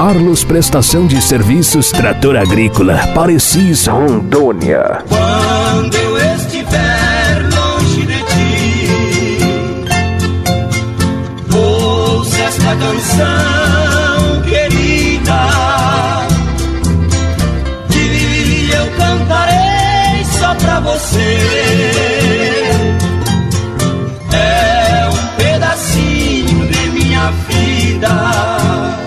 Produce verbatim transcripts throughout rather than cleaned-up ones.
Carlos Prestação de Serviços Trator Agrícola, Parecis, Rondônia. Quando eu estiver longe de ti, ouça esta canção querida, que eu cantarei só pra você. É um pedacinho de minha vida.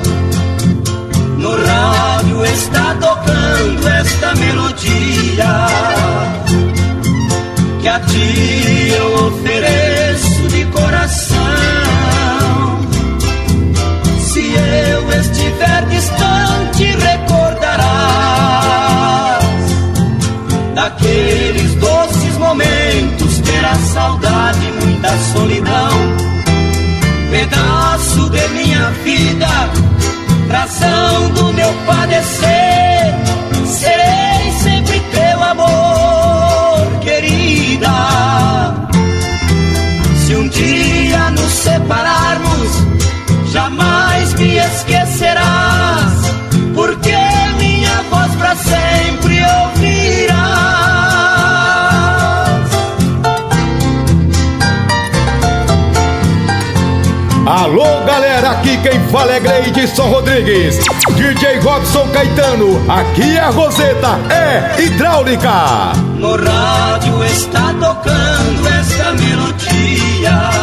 No rádio está tocando esta melodia, que a ti eu ofereço de coração. Se eu estiver distante, recordarás daqueles doces momentos, terá saudade e muita solidão. Pedaço de minha vida, razão do meu padecer, serei sempre teu amor, querida. Se um dia nos separarmos, jamais me esquecerás, porque minha voz pra sempre ouvirás. Alô galera, aqui quem fala é Gleidson Rodrigues, D J Robson Caetano, aqui a Roseta é hidráulica. No rádio está tocando esta melodia,